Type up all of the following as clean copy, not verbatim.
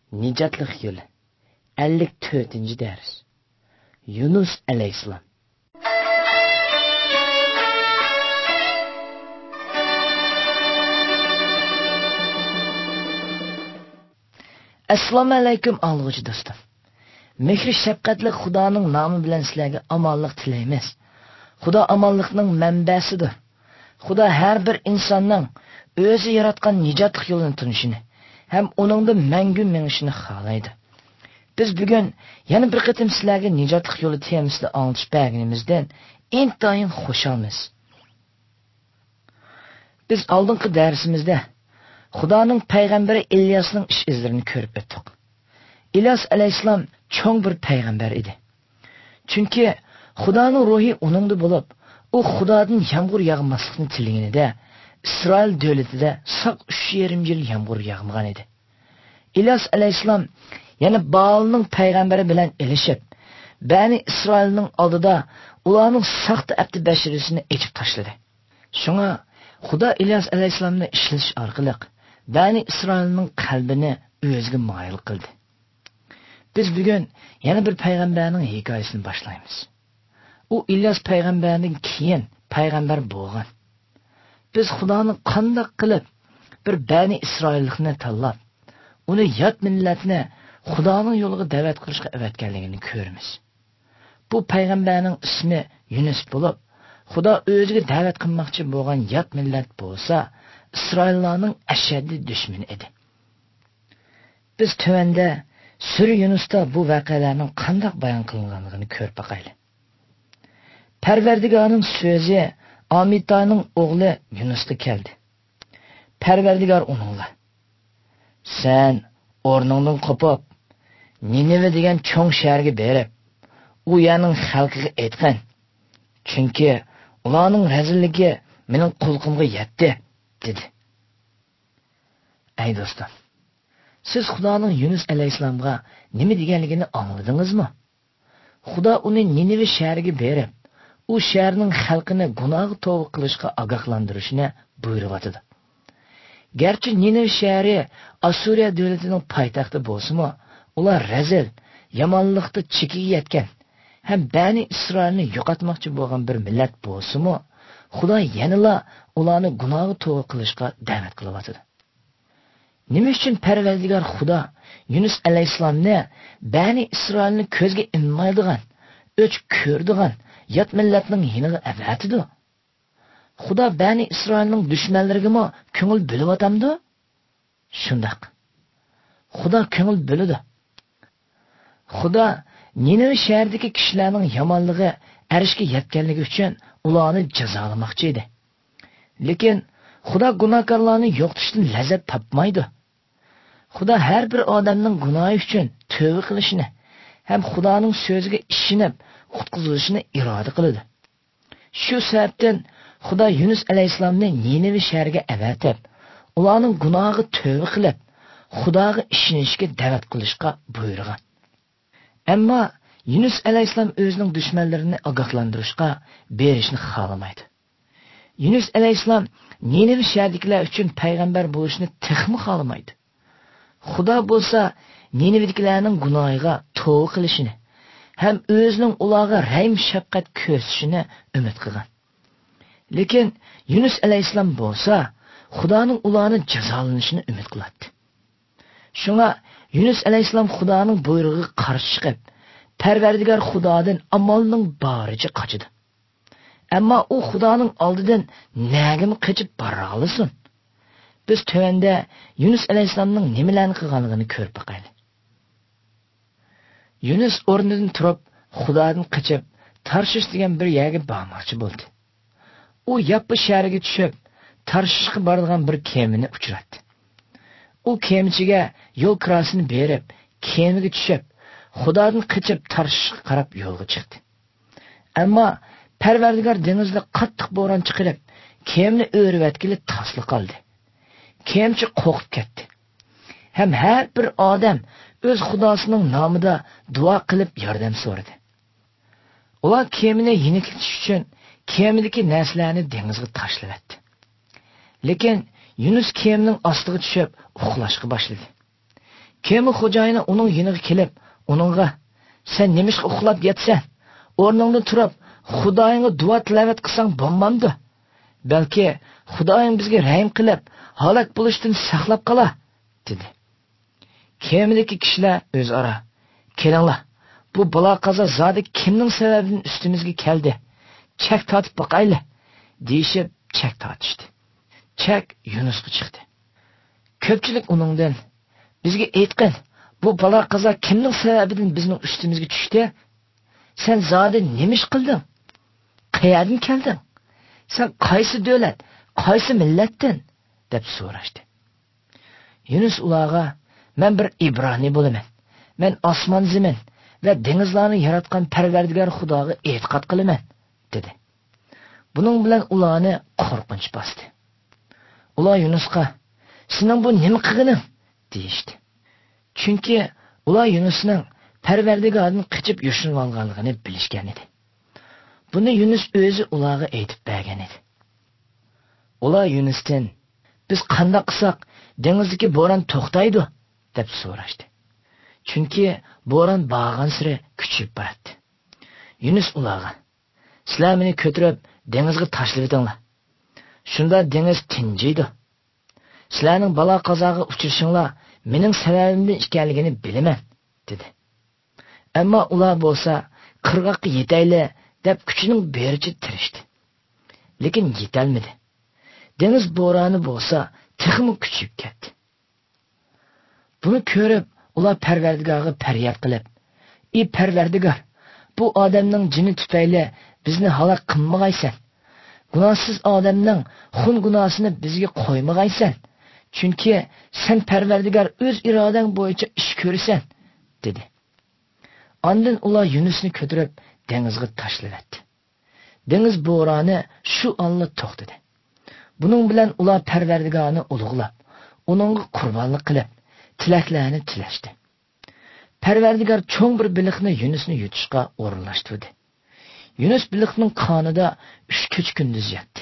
Nijotlik yo'li 54-dars. Yunus alayhissalom. Assalomu alaykum anglovchi do'stim. Mehri shafqatli Xudoning nomi bilan sizlarga omonlik tilaymiz. Xudo omonlikning manbasidir. Xudo har bir insonning o'zi yaratgan nijotlik yo'lini tunishini ham uningda mangu mengishini xohlaydi. Biz bugun yana bir qatim sizlarga nijotlik yo'li temasida anglatish berganimizdan intayin xushamiz. Biz oldingi darsimizda Xudoning payg'ambari Ilyosning ish izlarini ko'rib o'tdik. İlyas alayhissalom cho'ng bir payg'ambar edi. Chunki Xudoning ruhi uningda bo'lib, u Xudodan yomg'ir yog'maslikni tilaganida İsrail davlatida saq 3,5 yil yomg'ir yog'magan edi. İlyas alayhissalom yana Baalning payg'ambari bilan elishib, Bani İsrailning oldida ularning saxta abdi bashirisini echib tashladi. Shunga Xudo İlyas alayhissalomni ishlatish orqali Bani İsrailning qalbini o'ziga moyil qildi. Biz bugun yana bir payg'ambarning hikoyasini boshlaymiz. U İlyas payg'ambarning keyin payg'ambar bo'lgan. Biz Xudoni qanday qilib bir Bani İsraillikni tanlab, uni yot millatni Xudoning yo'liga da'vat qilishga avatganligini ko'ramiz. Bu payg'ambarning ismi Yunus bo'lib, Xudo o'ziga da'vat qilmoqchi bo'lgan yot millat bo'lsa, İsraillarning ashaddiy dushmani edi. Biz tövanda Sura Yunusda bu voqealarning qanday bayon qilinganligini ko'rib boqaylik. Parvardigorning so'zi Amitayning o'g'li Yunusga keldi. Parvardigor uningga: "Sen o'rningdan qopib, Ninive degan cho'ng shaharga berib, u yerning xalqiga aytgan. Chunki ularning razilligi mening qulqimga yetdi", dedi. Ey do'stim, siz Xudoning Yunus alayhissalomga nima deganligini angladingizmi? Xudo uni Ninive shahriga berib, u shaharning xalqini gunoh tavba qilishga ogohlantirishni buyuryapti. Garchi Ninive shahri Assuriya davlatining poytaxti bo'lsa-mu, ular razil, yomonlikda chekiga yetgan, ham Bani Isroilni yo'qotmoqchi bo'lgan bir millat bo'lsa-mu, Xudo yanala ularni gunoh tavba qilishga da'vat qilyapti. Nima uchun Parvardigor Xudo Yunus alayhissalomni Bani Isroilni ko'zga ilmaydigan, o'ch ko'rdigan yot millatning yiniga avatidi? Xudo Bani Isroilning dushmanlariga ko'ngil bo'lyapti? Shundaq. Xudo ko'ngil bo'ladi. Xudo Ninive shahridagi kishilarning yomonligi arishga yetganligi uchun ularni jazolamoqchi edi. Lekin Xudo gunohkorlarni yo'qotishdan lazzat topmaydi. Xudo har bir odamning gunohi uchun tövbe qilishini ham Xudoning so'ziga ishonib qutqizilishini iroda qiladi. Shu sababdan Xudo Yunus alayhissalomni Ninive shahriga avatib, ularning gunohiga tövbe qilib, Xudoga ishonishga da'vat qilishga buyurgan. Ammo Yunus alayhissalom o'zining dushmanlarini ogohlantirishga berishni xohlamaydi. Yunus alayhissalom Ninive shahridagilar uchun payg'ambar bo'lishni texmi xohlamaydi. Xudo bo'lsa Ninivedagilarning gunohiga tavba qilishini ham o'zining ularga rahm shafqat ko'rsatishini umid qilgan. Lekin Yunus alayhissalom bo'lsa Xudoning ularni jazolanishini umid qiladi. Shunga Yunus alayhissalom Xudoning buyrug'iga qarshi chiqib, Parvardigor Xudodan amalning boricha qochdi. Ammo u Xudoning oldidan nagim qochib bora olsin? Biz tövanda Yunus alayhissalomning nimalarni qilganligini ko'rib boqaylik. Yunus o'rnidan turib, Xudodan qochib, Tarshish degan bir yerga bormoqchi bo'ldi. U Yappa shahriga tushib, Tarshishga boradigan bir kemani uchratdi. U kemichiga yo'l kirasini berib, kemiga tushib, Xudodan qochib Tarshishga qarab yo'lga chiqdi. Ammo Parvardigor dengizda qattiq bo'ron chiqarib, kemni o'rvatgili tasli qoldi. Kemchi qo'rqib ketdi. Ham har bir odam o'z Xudosining nomida duo qilib yordam so'radi. Ular kemini yenikitish uchun kemidagi narsalarni dengizga tashladi. Lekin Yunus kemning ostiga tushib uxlashga boshladi. Kemi xo'jayini uning yeniga kelib, uningga "Sen nemishqa uxlab yatsan? O'rningdan turib, Xudoyingga duo tilovat qilsang bo'lmamdi? Balki Xudoying bizga rahim qilib, halok bo'lishdan saqlab qolar" dedi. Kemidagi kishilar o'zaro "Kelinglar, bu balo qazo zodi kimning sababidan ustimizga keldi? Chak tortib boqayli" deyishib chak tortishdi. Chak Yunusga chiqdi. Ko'pchilik uningdan "Bizga aytqin, bu balo qazo kimning sababidan bizning ustimizga tushdi? Sen zodi nemish qilding? Qayerdan kelding? Sen qaysi davlat, qaysi millatdan?" deb so'rashdi. Yunus ularga "Men bir ibroniy bo'laman. Men osmon zamin va dengizlarni yaratgan Parvardigor Xudoga e'tiqod qilaman" dedi. Buning bilan ularni qo'rqinch bosdi. Ular Yunusga "Sening bu nima qilganing?" deyishdi. Chunki ular Yunusning Parvardigordan qochib yoshinib olganligini bilishgan edi. Buni Yunus o'zi ularga aytib bergan edi. Ular Yunusdan "Biz qanday qilsak dengizdagi bo'ron to'xtaydi?" deb so'rashdi. Chunki bo'ron borgan sari kuchayib boradi. Yunus ularga "Sizlar meni ko'tarib dengizga tashlab etinglar. Shunda dengiz tinchiydi. Sizlarning balo qazoga uchrashinglar mening sababimdan ekanligini bilaman" dedi. Ammo ular bo'lsa qirg'oqqa yetayli deb kuchining bericha tirishdi. Lekin yetolmadi. Dengiz bo'roni bo'lsa texmi kuchayib ketdi. Buni ko'rib ular Parvardigorga faryod qilib, "Ey Parvardigor, bu odamning jini tufayli bizni halok qilmag'aysan. Gunohsiz odamning xun gunohini bizga qo'ymag'aysan. Chunki sen Parvardigor o'z irodang bo'yicha ish ko'rasan" dedi. Ondan ular Yunusni ko'tarib dengizga tashladi. Dengiz bo'roni shu onda to'xtadi. Buning bilan ular Parvardigorni ulug'lab, uningga qurbonlik qilib, tilaklarni tilashdi. Parvardigor cho'ng bir biliqni Yunusni yutishga o'rinlashtirdi. Yunus biliqning qonida 3 kunduz yotdi.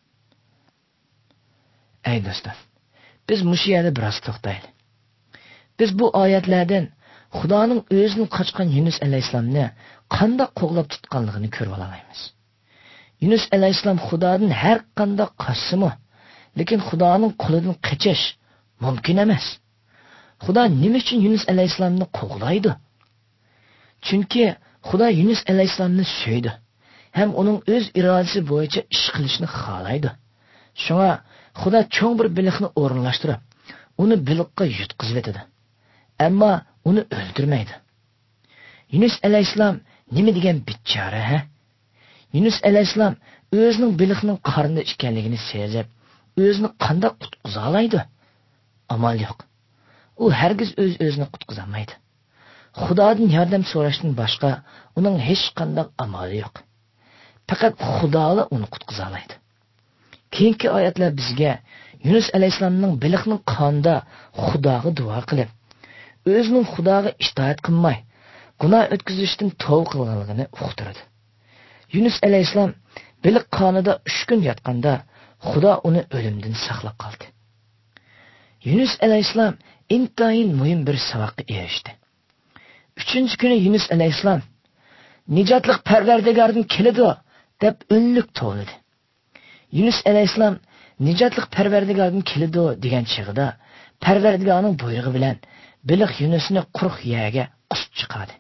Ey do'stlar, biz mush yerda biroz to'xtaylik. Biz bu oyatlardan Xudoning o'zining qochgan Yunus alayhisalomni qanday qo'g'lab tutganligini ko'rib olamiz. Yunus alayhisalom Xudodan har qanday qochsimi, lekin Xudoning qo'lidan qochish mumkin emas. Xudo nima uchun Yunus alayhisalomni qo'g'laydi? Chunki Xudo Yunus alayhisalomni suydi ham uning o'z irodasi bo'yicha ish qilishni xohlaydi. Shunga Xudo cho'ng bir biliqni o'rinlashtirib, uni biliqqa yutqizib etadi. Ammo uni o'ldirmaydi. Yunus alayhisalom nima degan bichora, ha? Yunus alayhisalom o'zining biliqning qornida ekanligini sezib, o'zini qanday qutqiza oladi? Amal yo'q. U hargiz o'zini qutqiza olmaydi. Xudodan yordam so'rashdan boshqa uning hech qanday amali yo'q. Faqat Xudola uni qutqiza oladi. Keyingi oyatlar bizga Yunus alayhisalomning biliqning qonida Xudoga duo qilib, o'zining Xudoga itoat qilmay, gunoh o'tkazishdan tavba qilganligini uqtiradi. Yunus alayhisalom biliq qonida 3 kun yotganda Xudo uni o'limdan saqlab qoldi. Yunus alayhisalom intayin muhim bir saboqqa erishdi. 3-kuni Yunus alayhisalom nijotlik Parvardigordan keladi deb o'nlik to'ladi. Yunus alayhisalom nijotlik Parvardigordan keladi degan chig'ida Parvardigorning buyrug'i bilan biliq Yunusni quruq yerga qusib chiqadi.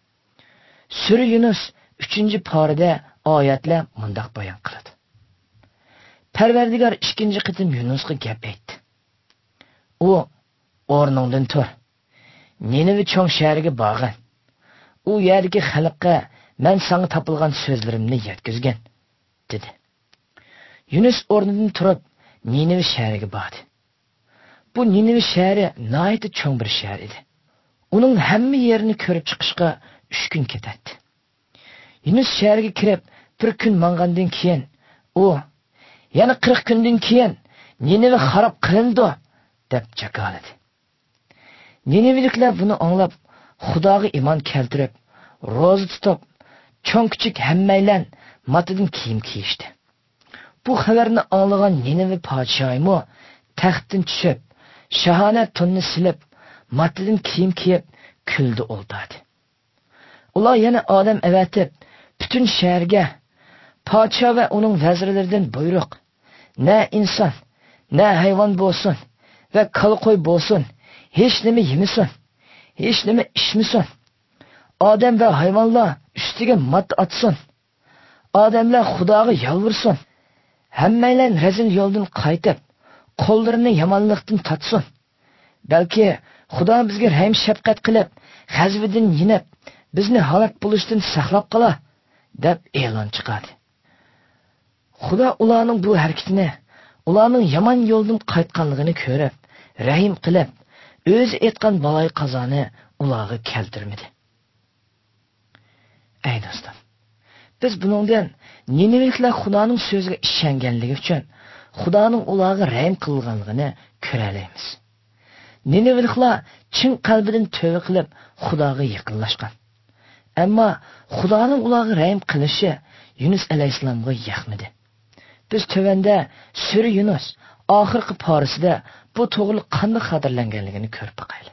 Sura Yunus 3-parida oyatlar mundaq bayon qiladi. Parvardigor 2-qitim Yunusga gap aytdi. U o'rningdan tur. Ninive cho'ng shahriga borgin. U yerdagi xalqqa men senga topilgan so'zlarimni yetkazgan, dedi. Yunus o'rnidan turib Ninive shahriga bordi. Bu Ninive shahri nihoyat cho'ng bir shahar edi. Uning hamma yerini ko'rib chiqishga 3 kun ketadi. Yunus shahriga kirib 1 kun mangandan keyin u yana 40 kundan keyin Ninive xarob qilindi deb jakoladi. Niniveliklar buni anglab Xudoga iymon keltirib, roza tutib, cho'ng kichik hammaylan matidan kiyim kiyishdi. Bu xabarni anglagan Ninive podshohi taxtdan tushib, shahona tunni silib, mattidan kiyim kiyib, kuldi o'ltirdi. Ular yana odam avatib, butun shaharga podsho va uning vazirlaridan buyruq, na inson, na hayvon bo'lsin va qalqo'y bo'lsin, hech nima yemasin, hech nima ichmasin. Odam va hayvonlar ustiga mat atsin. Odamlar Xudoga yalvirsin. Hammalar razil yo'ldan qaytib, qo'llarini yomonlikdan tatsin. Balki Xudo bizga rahm shafqat qilib, g'azvidan yinib, bizni halok bo'lishdan saqlab qolar, deb e'lon chiqardi. Xudo ularning bu harakatini, ularning yomon yo'ldan qaytganligini ko'rib, rahim qilib, o'zi aytgan baloy qazoni ularga keltirmadi. Ey do'stlar, biz buningdan Niniveliklar Xudoning so'ziga ishonganligi uchun Xudoning ularga rahim qilganligini ko'ra olamiz. Niniveliklar chin qalbidan tövbe qilib Xudoga yaqinlashgan. Ammo Xudoning ularga rahim qilishi Yunus alayhisalomga yoqmadi. Biz tövanda Sura Yunus oxirgi parasida bu to'g'ri qanday xatarlanganligini ko'rib boqaylik.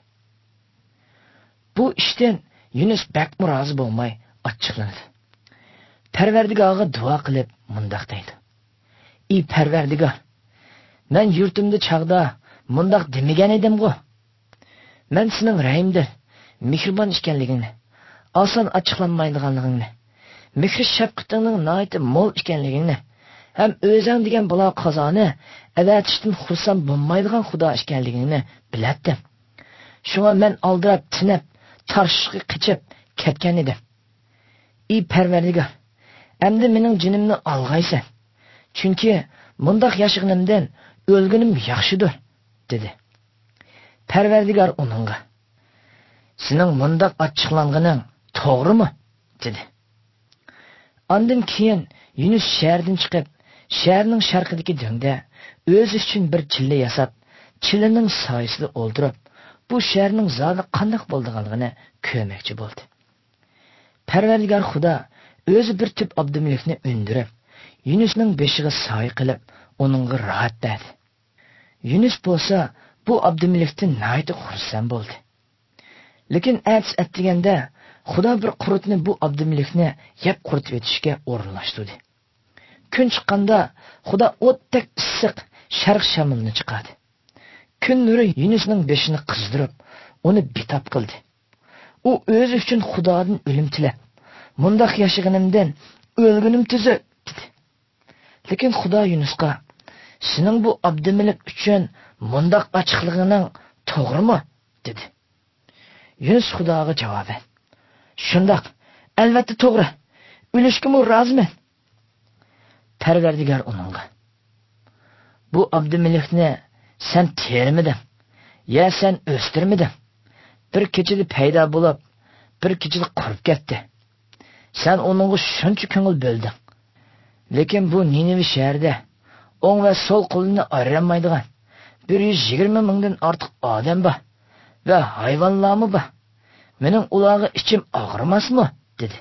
Bu ishdan Yunus bakmi rozi bo'lmay ochiqlanadi. Parvardigorga duo qilib mundaq deydi: "Ey Parvardigor, men yurtimda chaqda mundaq demagan edim-ku. Men sening rahimda mehribon ekanligingni, oson ochiqlanmaydiganligingni, mehr shafqatingning nihoyat mo'l ekanligingni, ham o'zing degan balo qazoni avatishdan xursand bo'lmaydigan Xudo ekanligingni bilatdim. Shunga men aldirab tinib, tarishga qichib ketgan edim. Ey Parvardigor, endi mening jinimni olg'aysan. Chunki mundaq yashiganimdan o'lganim yaxshidir," dedi. Parvardigor uningga: "Sening mundaq ochiqlanganing to'g'rimi?" dedi. Ondan keyin Yunus shahardan chiqib, shaharning sharqidagi dengda o'zi uchun bir chilla yasab, chillaning soyasida o'ldirib, bu shaharning zodi qanday bo'lganligini ko'rmoqchi bo'ldi. Parvardigor Xudo o'zi bir tip abdumlikni undirib, Yunusning beshiga soy qilib, uningga rahat berdi. Yunus bo'lsa bu abdumlikdan nihoyat xursand bo'ldi. Lekin atdiganda Xudo bir qurutni bu abdumlikni yeb quritib etishga o'rinlashtirdi. Kun chiqqanda Xudo o'tdek issiq sharq shamolni chiqardi. Kun nuri Yunusning beshini qizdirib, uni bitob qildi. U o'zi uchun Xudodan o'lim tilab, "Mundaq yashaganimdan o'lgunim tuzuk," dedi. Lekin Xudo Yunusga: "Sening bu abdumlik uchun mundaq ochiqliging to'g'rimi?" dedi. Yunus Xudoga javoban: "Shundoq, albatta to'g'ri. O'lishga roziman." Parvardigor uningga: "Bu abdumlikni sen termiding, ya sen o'stirmiding? Bir kechada paydo bo'lib, bir kechada qurib ketdi. Sen uningga shuncha ko'ngil bo'lding. Lekin bu Ninive shahrida o'ng va so'l qo'lini ayirmaydigan 120 mingdan ortiq odam bor va hayvonlarmi bor. Mening ularga ichim og'rimasmi?" dedi.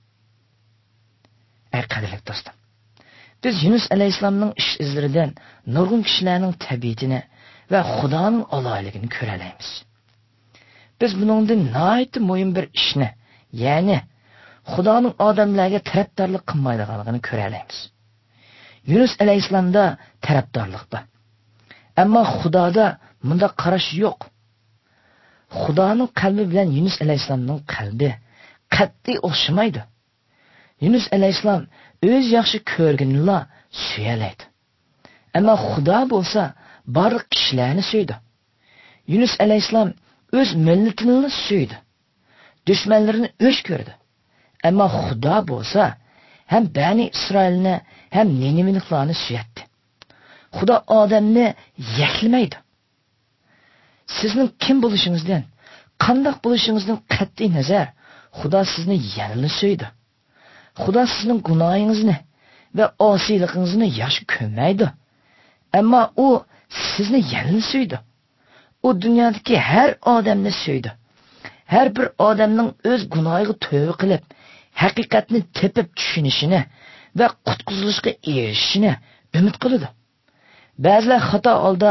Ey qadrli do'stim, biz Yunus alayhisalomning ish izlaridan nurg'un kishilarning tabiatini va Xudoning aloyligini ko'ra olamiz. Biz buningdan nihoyat muhim bir ishni, ya'ni Xudoning odamlarga tarafdorlik qilmaydiganligini ko'ra olamiz. Yunus alayhisalomda tarafdorlik bor. Ammo Xudoda bunda qarash yo'q. Xudoning qalbi bilan Yunus alayhisalomning qalbi qat'iy o'xshamaydi. Yunus alayhisalom o'z yaxshi ko'rganini suyalaydi. Ammo Xudo bo'lsa barliq kishilarni suydi. Yunus alayhisalom o'z millatini suydi. Dushmanlarini o'ch ko'rdi. Ammo Xudo bo'lsa ham Bani Isroilni ham Niniveliklarni suyatdi. Xudo odamni yaklamaydi. Sizning kim bo'lishingizdan, qanday bo'lishingizdan qat'iy nazar, Xudo sizni yanada suydi. Xudo sizning gunohingizni va osiyligingizni yaxshi ko'rmaydi. Ammo u sizni yanada suydi. U dunyodagi har odamni suydi. Har bir odamning o'z gunohiga tövbe qilib, haqiqatni tepib tushunishini va qutqizilishga erishishini umid qiladi. Ba'zilar xato holda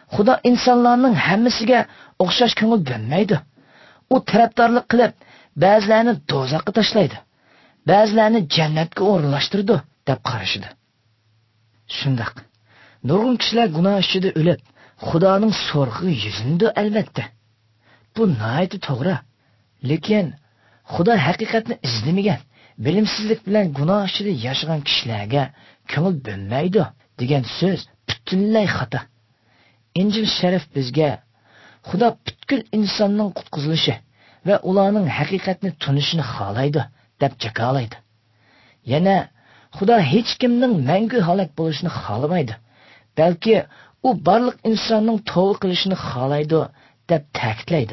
Xudo insonlarning hammasiga o'xshash ko'ngil bermaydi. U tarafdorlik qilib, ba'zilarni do'zaxga tashlaydi, ba'zilarni jannatga o'rinlashtirdi deb qarashidi. Shundaq. Nurg'un kishilar gunoh ichida o'lib, Xudoning so'rg'iga yuzindi albatta. Bu nihoyatda to'g'ri. Lekin Xudo haqiqatni izlamagan, bilimsizlik bilan gunoh ichida yashagan kishilarga ko'ngil bo'lmaydi degan so'z butunlay xato. Injil sharif bizga Xudo butkul insonning qutqizilishi va ularning haqiqatni tunishini xohlaydi deb jakolaydi. Yana Xudo hech kimning mangu halok bo'lishini xohlamaydi, balki u barliq insonning tavba qilishini xohlaydi deb ta'kidlaydi.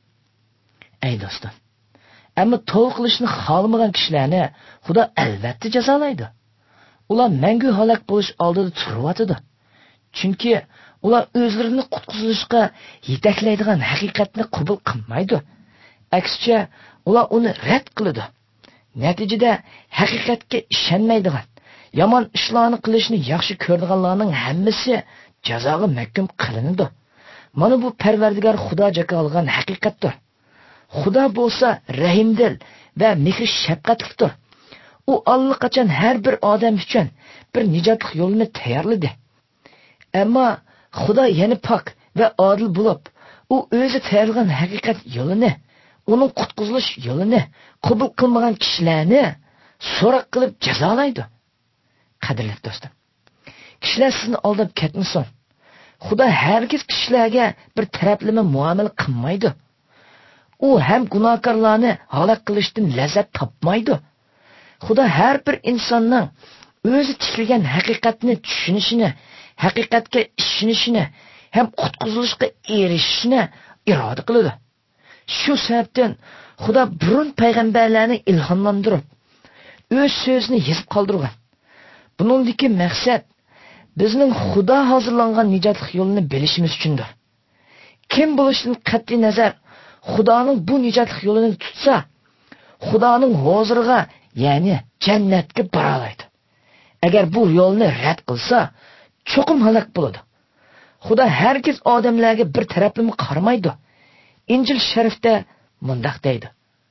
Ey do'stim, ammo tavba qilishni xohlamagan kishilarni Xudo albatta jazolaydi. Ular mangu halok bo'lish oldida turibdi. Chunki ular o'zlarini qutqizishga yetaklaydigan haqiqatni qabul qilmaydi. Aksicha, ular uni rad qiladi. Natijada haqiqatga ishonmaydigan, yomon ishlarni qilishni yaxshi ko'radiganlarning hammasi jazoga mahkum qilinadi. Mana bu Parvardigor Xudo jakolgan haqiqatdir. Xudo bo'lsa rahimdil va mehr shafqatlidir. U allaqachon har bir odam uchun bir nijotlik yo'lini tayyorladi. Ammo Xudo yana pok va odil bo'lib, u o'zi tayyorlagan haqiqat yo'lini, uning qutqizilish yo'lini qabul qilmagan kishilarni so'roq qilib jazolaydi. Qadrli do'stim, kishilar sizni aldab ketmasin. Xudo hargiz kishilarga bir taraflama muomala qilmaydi. U ham gunohkorlarni halok qilishdan lazzat topmaydi. Xudo har bir insonning o'zi tikilgan haqiqatni tushunishini, haqiqatga ishonishini ham qutqizilishga erishishini iroda qiladi. Shu sababdan Xudo burun payg'ambarlarni ilhomlantirib, o'z so'zini yozib qoldirgan. Buningdagi maqsad bizning Xudo hozirlangan nijotlik yo'lini bilishimiz uchundir. Kim bo'lishidan qat'iy nazar Xudoning bu nijotlik yo'lini tutsa, Xudoning huzuriga, ya'ni jannatga bora oladi. Agar bu yo'lni rad qilsa, cho'qim halok bo'ladi. Xudo hargiz odamlarga bir taraflama qaramaydi. Injil sharifda mundaq deydi: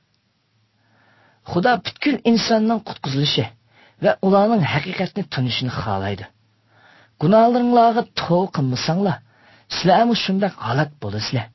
Xudo butkul insonning qutqizilishi va ularning haqiqatni tunishini xohlaydi. Gunohlaringlarga tavba qilmasanglar, sizlar ham shunday halok bo'lasizlar.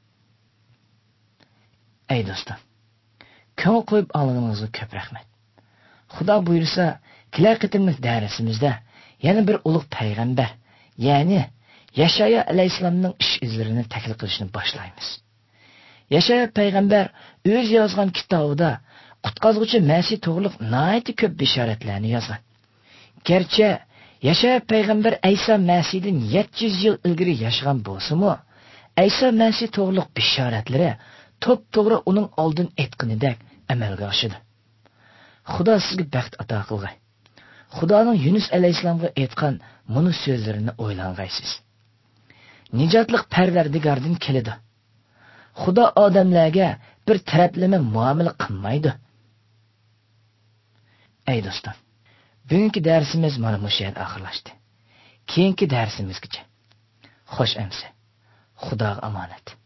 Ey do'stim, ko'ngil qo'yib olganingizga ko'p rahmat. Xudo buyursa, kelar qitimlik darsimizda yana bir ulug' payg'ambar, ya'ni Yashaya alayhisalomning ish izlarini tahlil qilishni boshlaymiz. Yashaya payg'ambar o'z yozgan kitobida qutqazuvchi Masih to'g'riliq nihoyat ko'p bishoratlarni yozgan. Gerçi Yashaya payg'ambar Ayso Masihdan 700 yil ilgari yashagan bo'lsa-mu, Ayso Masih to'g'riliq bishoratlari to'p-to'g'ri uning oldin aytganidek amalga oshdi. Xudo sizga baxt ato qilg'ay. Xudoning Yunus alayhisalomga aytgan buni so'zlarini o'ylangaysiz. Nijotlik Parvardigordan keladi. Xudo odamlarga bir taraflama muomala qilmaydi. Ey do'stim, bugungi darsimiz mana shu yerda oxirlashdi. Keyingi darsimizgacha xo'sh amsa. Xudoga omonat.